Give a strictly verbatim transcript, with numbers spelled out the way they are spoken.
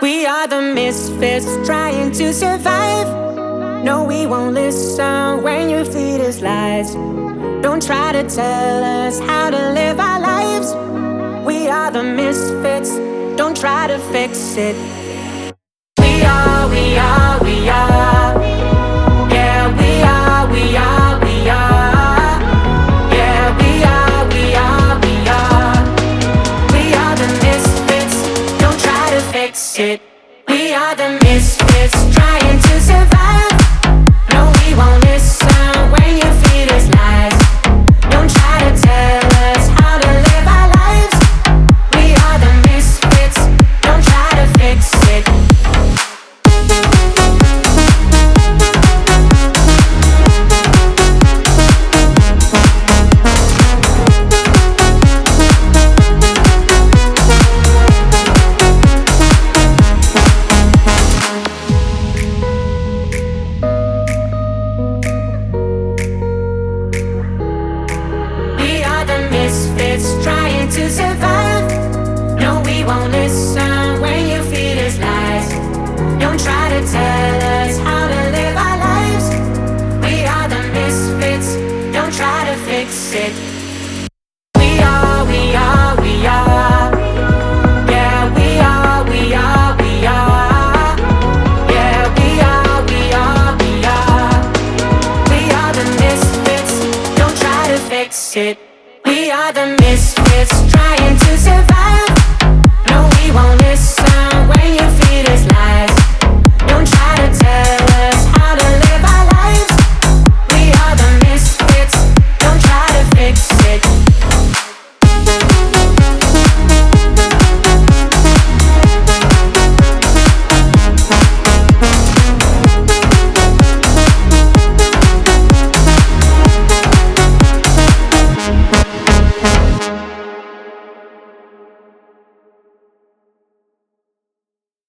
We are the misfits trying to survive. No, we won't listen when you feed us lies. Don't try to tell us how to live our lives. We are the misfits, don't try to fix it. We are, we are, we are. Yeah, we are, we are, we are. Yeah, we are, we are, we are. We are the misfits, don't try to fix it. We are the misfits trying to survive. No, we won't listen when you feed us lies. Don't try to tell us how to live our lives. We are the misfits, don't try to fix it. Misfits trying to survive. No, we won't listen when you feed us lies. Don't try to tell us how to live our lives. We are the misfits, don't try to fix it. We are, we are, we are. Yeah, we are, we are, we are. Yeah, we are, we are, we are. We are the misfits, don't try to fix it.